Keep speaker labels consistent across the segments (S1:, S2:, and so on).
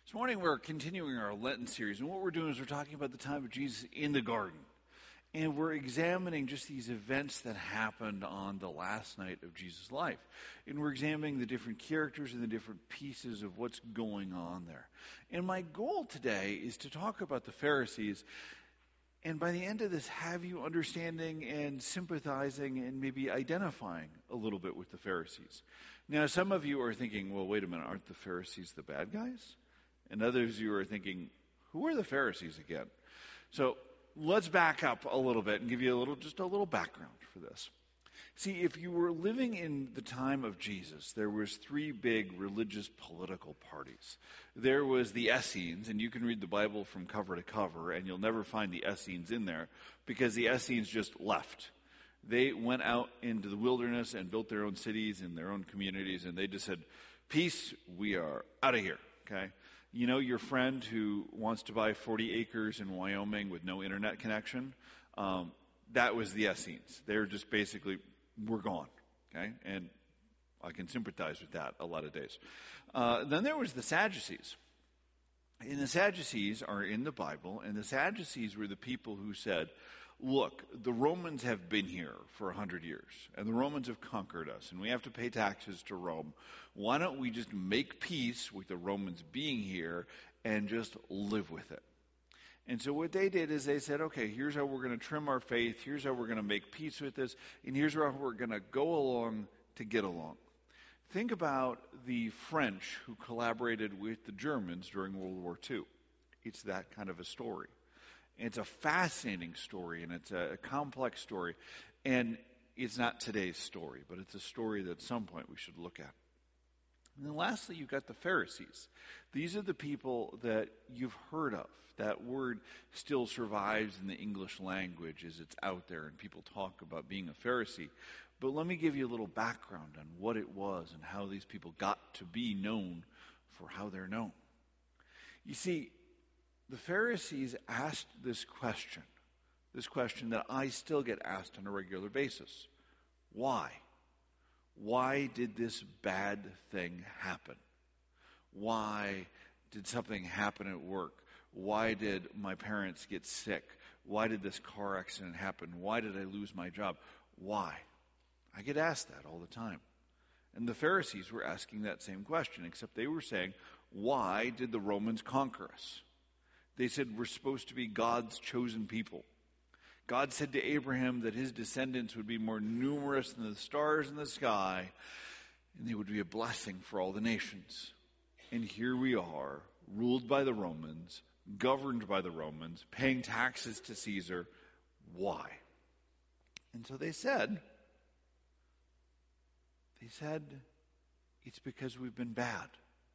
S1: This morning we're continuing our Lenten series, and what we're doing is we're talking about the time of Jesus in the garden. And we're examining just these events that happened on the last night of Jesus' life. And we're examining the different characters and the different pieces of what's going on there. And my goal today is to talk about the Pharisees, and by the end of this, have you understanding and sympathizing and maybe identifying a little bit with the Pharisees. Now, some of you are thinking, well, wait a minute, aren't the Pharisees the bad guys? And others of you are thinking, who are the Pharisees again? So let's back up a little bit and give you just a little background for this. See, if you were living in the time of Jesus, there was three big religious political parties. There was the Essenes, and you can read the Bible from cover to cover, and you'll never find the Essenes in there because the Essenes just left. They went out into the wilderness and built their own cities and their own communities, and they just said, peace, we are out of here, okay? You know your friend who wants to buy 40 acres in Wyoming with no internet connection? That was the Essenes. They were just basically, we're gone. Okay? And I can sympathize with that a lot of days. Then there was the Sadducees. And the Sadducees are in the Bible, and the Sadducees were the people who said, look, the Romans have been here for 100 years, and the Romans have conquered us, and we have to pay taxes to Rome. Why don't we just make peace with the Romans being here and just live with it? And so what they did is they said, okay, here's how we're going to trim our faith, here's how we're going to make peace with this, and here's how we're going to go along to get along. Think about the French who collaborated with the Germans during World War II. It's that kind of a story. It's a fascinating story, and it's a complex story. And it's not today's story, but it's a story that at some point we should look at. And then lastly, you've got the Pharisees. These are the people that you've heard of. That word still survives in the English language as it's out there, and people talk about being a Pharisee. But let me give you a little background on what it was and how these people got to be known for how they're known. You see, the Pharisees asked this question that I still get asked on a regular basis. Why? Why did this bad thing happen? Why did something happen at work? Why did my parents get sick? Why did this car accident happen? Why did I lose my job? Why? I get asked that all the time. And the Pharisees were asking that same question, except they were saying, why did the Romans conquer us? They said we're supposed to be God's chosen people. God said to Abraham that his descendants would be more numerous than the stars in the sky, and they would be a blessing for all the nations. And here we are, ruled by the Romans, governed by the Romans, paying taxes to Caesar. Why? And so they said, it's because we've been bad.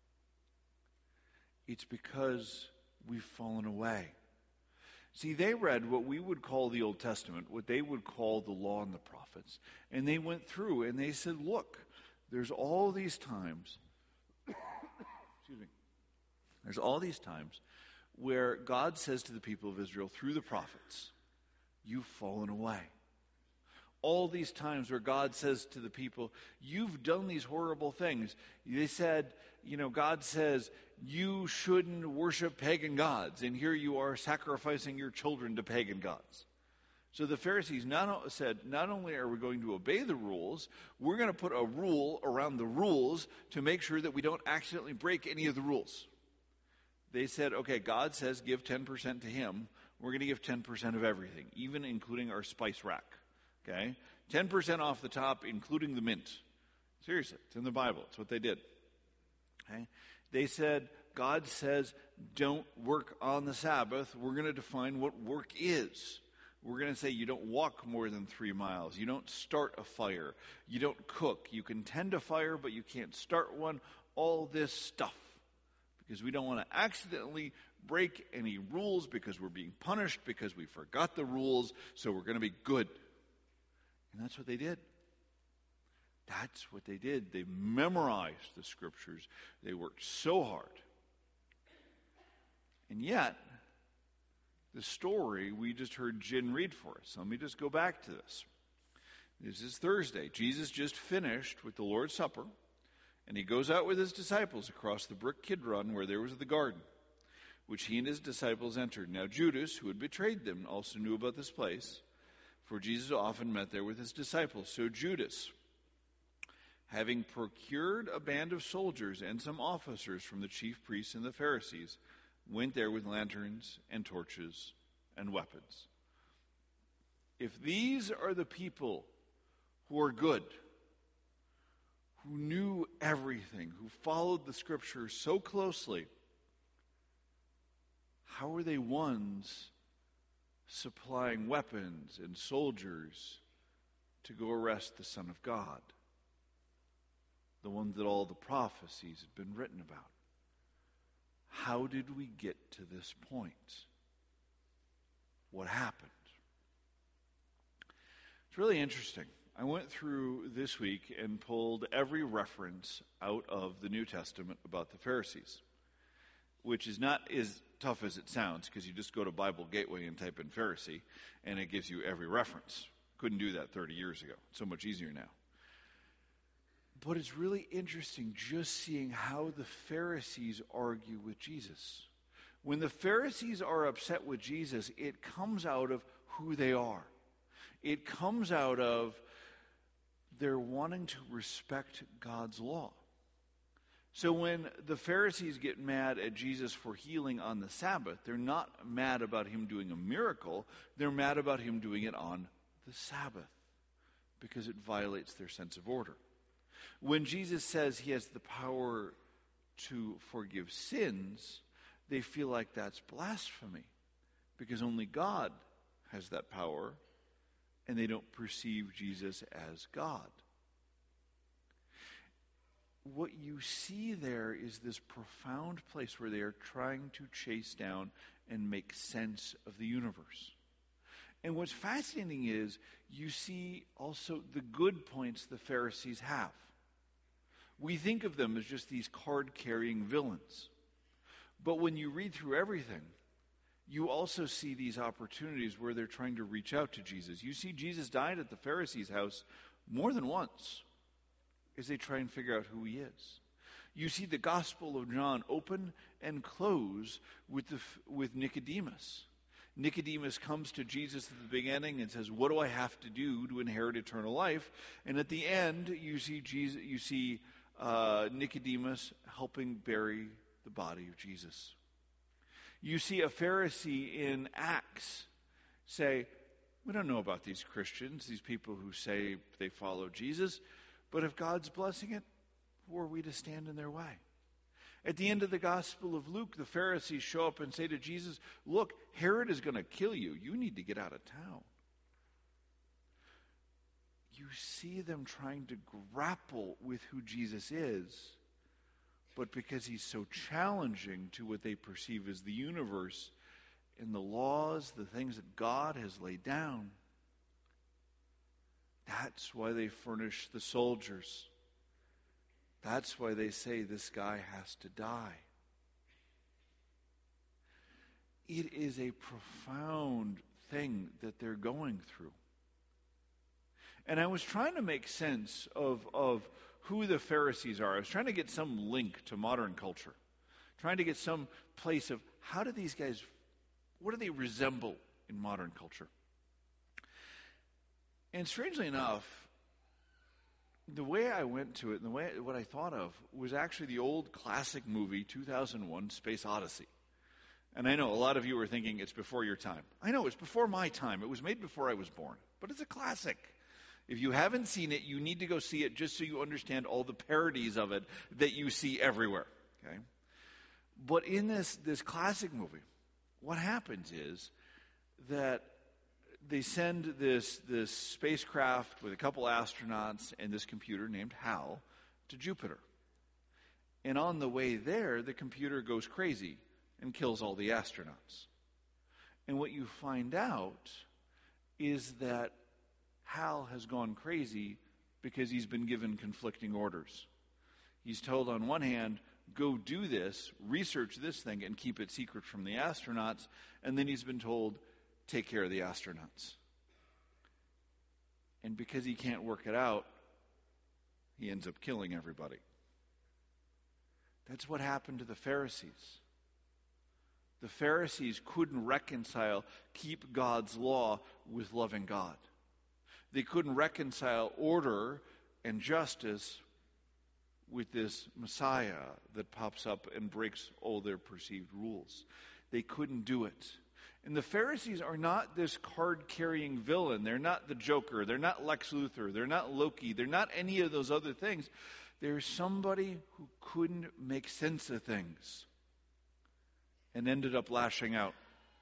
S1: It's because we've fallen away. See, they read what we would call the Old Testament, what they would call the law and the prophets. And they went through and they said, look, there's all these times, there's all these times where God says to the people of Israel through the prophets, you've fallen away. All these times where God says to the people, you've done these horrible things. They said, God says, you shouldn't worship pagan gods. And here you are sacrificing your children to pagan gods. So the Pharisees said, not only are we going to obey the rules, we're going to put a rule around the rules to make sure that we don't accidentally break any of the rules. They said, okay, God says give 10% to him. We're going to give 10% of everything, even including our spice rack. Okay? 10% off the top, including the mint. Seriously, it's in the Bible. It's what they did. Okay? They said, God says, don't work on the Sabbath. We're going to define what work is. We're going to say you don't walk more than 3 miles. You don't start a fire. You don't cook. You can tend a fire, but you can't start one. All this stuff. Because we don't want to accidentally break any rules because we're being punished because we forgot the rules, so we're going to be good. And that's what they did. That's what they did. They memorized the scriptures. They worked so hard. And yet, the story we just heard Jen read for us. Let me just go back to this. This is Thursday. Jesus just finished with the Lord's Supper. And he goes out with his disciples across the brook Kidron, where there was the garden, which he and his disciples entered. Now Judas, who had betrayed them, also knew about this place, for Jesus often met there with his disciples. So Judas, having procured a band of soldiers and some officers from the chief priests and the Pharisees, went there with lanterns and torches and weapons. If these are the people who are good, who knew everything, who followed the Scriptures so closely, how are they ones supplying weapons and soldiers to go arrest the Son of God? The one that all the prophecies had been written about. How did we get to this point? What happened? It's really interesting. I went through this week and pulled every reference out of the New Testament about the Pharisees, which is not as tough as it sounds, because you just go to Bible Gateway and type in Pharisee, and it gives you every reference. Couldn't do that 30 years ago. It's so much easier now. But it's really interesting just seeing how the Pharisees argue with Jesus. When the Pharisees are upset with Jesus, it comes out of who they are. It comes out of their wanting to respect God's law. So when the Pharisees get mad at Jesus for healing on the Sabbath, they're not mad about him doing a miracle. They're mad about him doing it on the Sabbath because it violates their sense of order. When Jesus says he has the power to forgive sins, they feel like that's blasphemy because only God has that power, and they don't perceive Jesus as God. What you see there is this profound place where they are trying to chase down and make sense of the universe. And what's fascinating is you see also the good points the Pharisees have. We think of them as just these card-carrying villains. But when you read through everything, you also see these opportunities where they're trying to reach out to Jesus. You see Jesus died at the Pharisees' house more than once as they try and figure out who he is. You see the Gospel of John open and close with Nicodemus. Nicodemus comes to Jesus at the beginning and says, "What do I have to do to inherit eternal life?" And at the end, you see Nicodemus helping bury the body of Jesus. You see a Pharisee in Acts say, "We don't know about these Christians, these people who say they follow Jesus, but if God's blessing it, who are we to stand in their way?" At the end of the Gospel of Luke, the Pharisees show up and say to Jesus, "Look, Herod is going to kill you. You need to get out of town." You see them trying to grapple with who Jesus is, but because he's so challenging to what they perceive as the universe and the laws, the things that God has laid down, that's why they furnish the soldiers. That's why they say this guy has to die. It is a profound thing that they're going through. And I was trying to make sense of who the Pharisees are. I was trying to get some link to modern culture. Trying to get some place of how do these guys, what do they resemble in modern culture? And strangely enough, the way I went to it and what I thought of was actually the old classic movie 2001 Space Odyssey. And I know a lot of you are thinking it's before your time. I know it's before my time. It was made before I was born. But it's a classic. If you haven't seen it, you need to go see it just so you understand all the parodies of it that you see everywhere. Okay? But in this classic movie, what happens is that they send this spacecraft with a couple astronauts and this computer named HAL to Jupiter. And on the way there, the computer goes crazy and kills all the astronauts. And what you find out is that HAL has gone crazy because he's been given conflicting orders. He's told on one hand, go do this, research this thing, and keep it secret from the astronauts. And then he's been told, take care of the astronauts. And because he can't work it out, he ends up killing everybody. That's what happened to the Pharisees. The Pharisees couldn't reconcile keep God's law with loving God. They couldn't reconcile order and justice with this Messiah that pops up and breaks all their perceived rules. They couldn't do it. And the Pharisees are not this card-carrying villain. They're not the Joker. They're not Lex Luthor. They're not Loki. They're not any of those other things. They're somebody who couldn't make sense of things and ended up lashing out.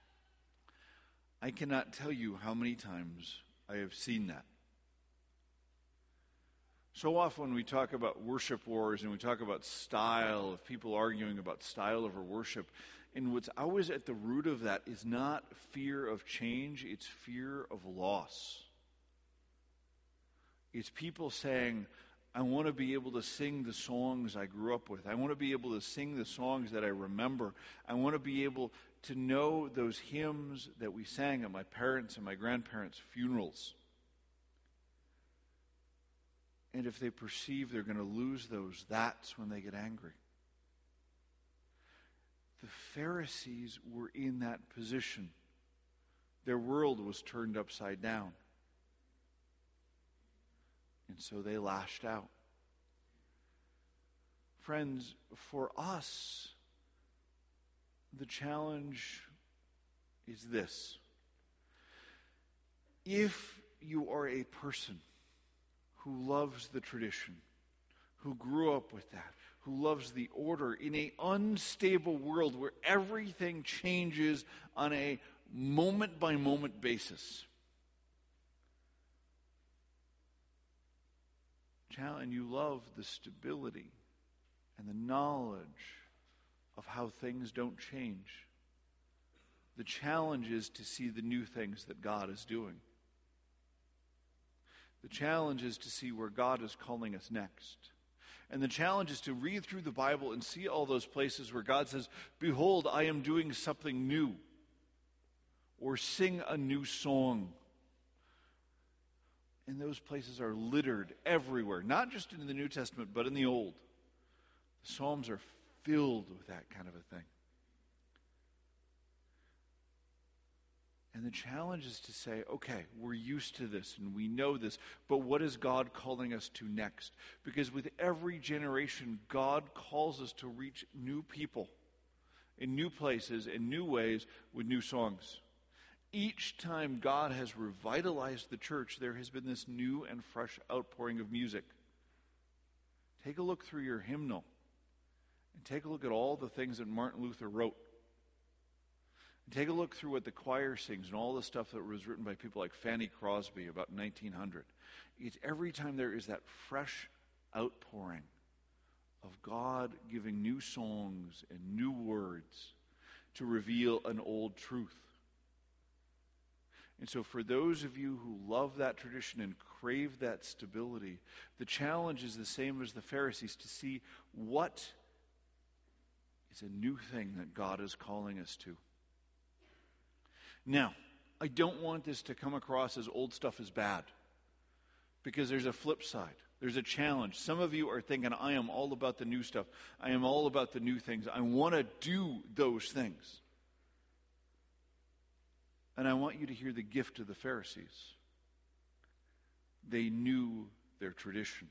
S1: I cannot tell you how many times I have seen that. So often when we talk about worship wars and we talk about style, of people arguing about style over worship, and what's always at the root of that is not fear of change, it's fear of loss. It's people saying, I want to be able to sing the songs I grew up with. I want to be able to sing the songs that I remember. I want to be able to know those hymns that we sang at my parents' and my grandparents' funerals. And if they perceive they're going to lose those, that's when they get angry. The Pharisees were in that position. Their world was turned upside down. And so they lashed out. Friends, for us, the challenge is this. If you are a person who loves the tradition, who grew up with that, who loves the order in an unstable world where everything changes on a moment-by-moment basis, and you love the stability and the knowledge of how things don't change, the challenge is to see the new things that God is doing. The challenge is to see where God is calling us next. And the challenge is to read through the Bible and see all those places where God says, behold, I am doing something new. Or sing a new song. And those places are littered everywhere, not just in the New Testament, but in the Old. The Psalms are filled with that kind of a thing. And the challenge is to say, okay, we're used to this and we know this, but what is God calling us to next? Because with every generation, God calls us to reach new people in new places, in new ways, with new songs. Each time God has revitalized the church, there has been this new and fresh outpouring of music. Take a look through your hymnal and take a look at all the things that Martin Luther wrote. Take a look through what the choir sings and all the stuff that was written by people like Fanny Crosby about 1900. It's every time there is that fresh outpouring of God giving new songs and new words to reveal an old truth. And so for those of you who love that tradition and crave that stability, the challenge is the same as the Pharisees, to see what is a new thing that God is calling us to. Now, I don't want this to come across as old stuff is bad, because there's a flip side. There's a challenge. Some of you are thinking, I am all about the new stuff. I am all about the new things. I want to do those things. And I want you to hear the gift of the Pharisees. They knew their tradition.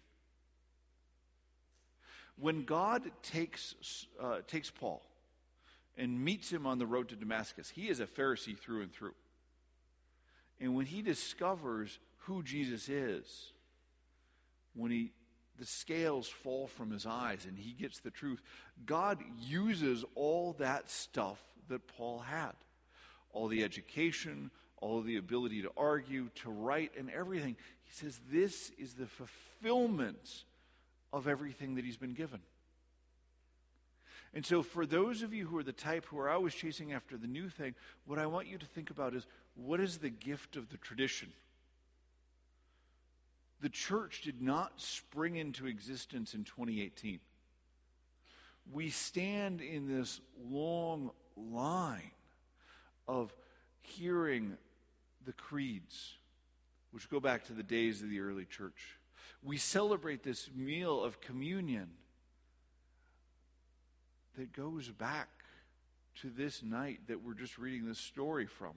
S1: When God takes Paul and meets him on the road to Damascus, he is a Pharisee through and through. And when he discovers who Jesus is, when the scales fall from his eyes and he gets the truth, God uses all that stuff that Paul had. All the education, all the ability to argue, to write, and everything. He says this is the fulfillment of everything that he's been given. And so for those of you who are the type who are always chasing after the new thing, what I want you to think about is, what is the gift of the tradition? The church did not spring into existence in 2018. We stand in this long line of hearing the creeds, which go back to the days of the early church. We celebrate this meal of communion that goes back to this night that we're just reading this story from.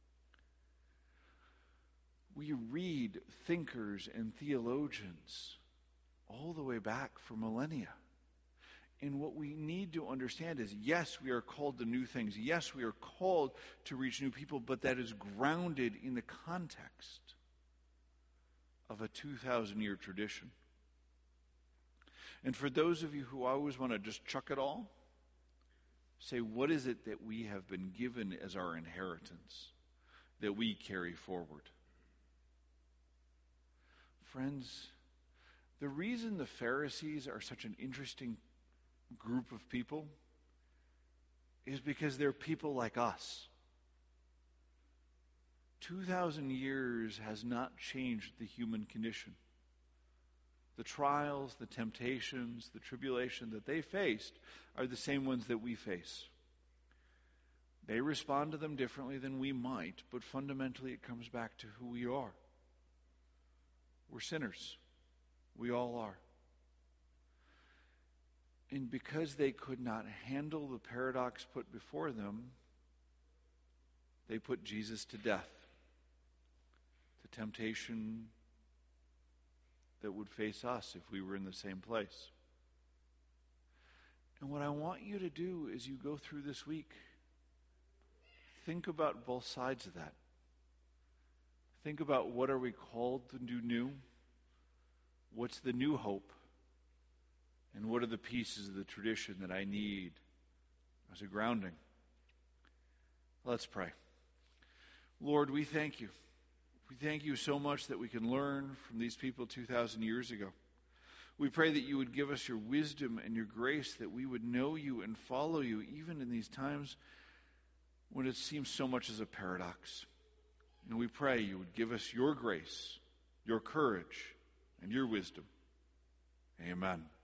S1: We read thinkers and theologians all the way back for millennia. And what we need to understand is, yes, we are called to new things. Yes, we are called to reach new people, but that is grounded in the context of a 2,000-year tradition. And for those of you who always want to just chuck it all, say, what is it that we have been given as our inheritance that we carry forward? Friends, the reason the Pharisees are such an interesting group of people is because they're people like us. 2,000 years has not changed the human condition. The trials, the temptations, the tribulation that they faced are the same ones that we face. They respond to them differently than we might, but fundamentally it comes back to who we are. We're sinners. We all are. And because they could not handle the paradox put before them, they put Jesus to death. The temptation that would face us if we were in the same place. And what I want you to do as you go through this week, think about both sides of that. Think about, what are we called to do new? What's the new hope? And what are the pieces of the tradition that I need as a grounding? Let's pray. Lord, we thank you. We thank you so much that we can learn from these people 2,000 years ago. We pray that you would give us your wisdom and your grace, that we would know you and follow you even in these times when it seems so much as a paradox. And we pray you would give us your grace, your courage, and your wisdom. Amen.